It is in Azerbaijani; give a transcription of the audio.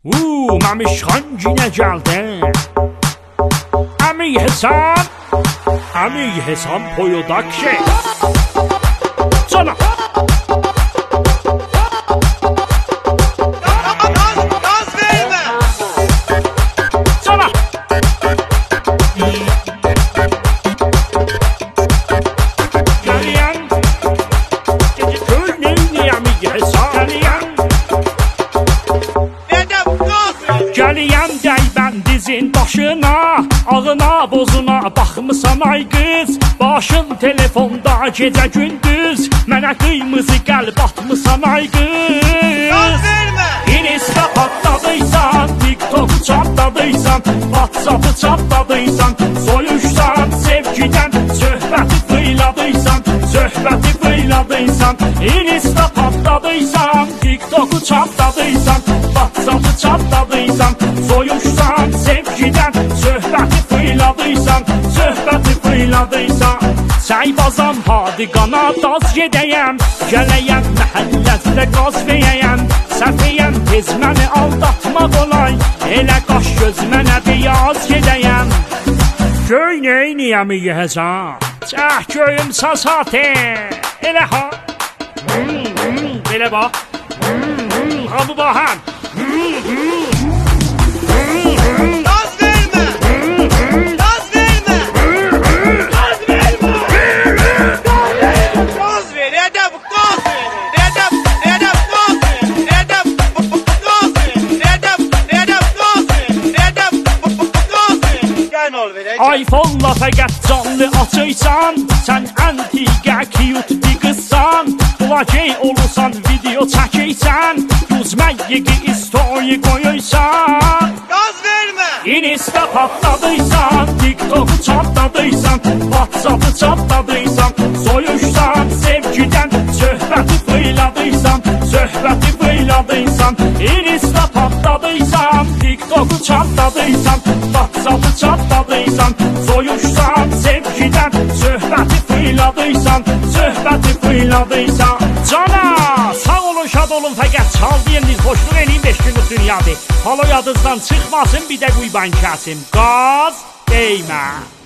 Mamişxan yine geldi. Əmi Hesan Production. Cana. Gaz verme. Cana. Geliyen. Köyünün Əmi Hesan. Gəliyəm dəybən dizin başına, ağına bozuna baxmısan ay qız. Başın telefonda gecə gündüz, mənə qıymızı qəlb atmısan ay qız. Gaz verme. Insta patladıysan, TikTok'u çatladıysan, WhatsApp'ı çatladıysan, soyuşsan sevgiden, söhbəti fıyladıysan, Insta patladıysan, TikTok'u çatladıysan, WhatsApp'ı çatladıysan, soyuşsan sevgiden, söhbəti fıyladıysan. Səybazam hadiqana daz gedəyəm, gələyəm məhəlləzdə qaz verəyəm. Səfiyəm tez məni aldatmaq olay, elə qaş göz mənə beyaz gedəyəm. Göy neyniyəm yəhəcan, çəh göyüm sasatı, elə ha. Belə bax, ha bu baxan. Gaz verme. Gaz verme. Gaz verme. Gaz ver. Edep gaz ver. Edep gaz ver. Edep gaz ver. Edep gaz ver. Edep gaz ver. Gel ol ver. iPhone-la fəqət canlı açıysan, sən antiqə cute bir qızsan. Blogey olursan, video çəkiysən, düzməyiqi istoyi qoyuysan. Gaz verme. Insta patladıysan, TikTok'u çatladıysan, WhatsApp'ı çatladıysan, soyuşsan sevgiden, söhbəti fıyladıysan, Insta patladıysan, TikTok'u çatladıysan, WhatsApp'ı çatladıysan, soyuşsan sevgiden, söhbəti fıyladıysan. Cana, sağ olun, şad olun, fəqət çaldıyınız, xoşluq eləyin 5 günlük dünyadır. Halo yadınızdan çıxmasın, bir də quyban kəsim. Qaz değmə.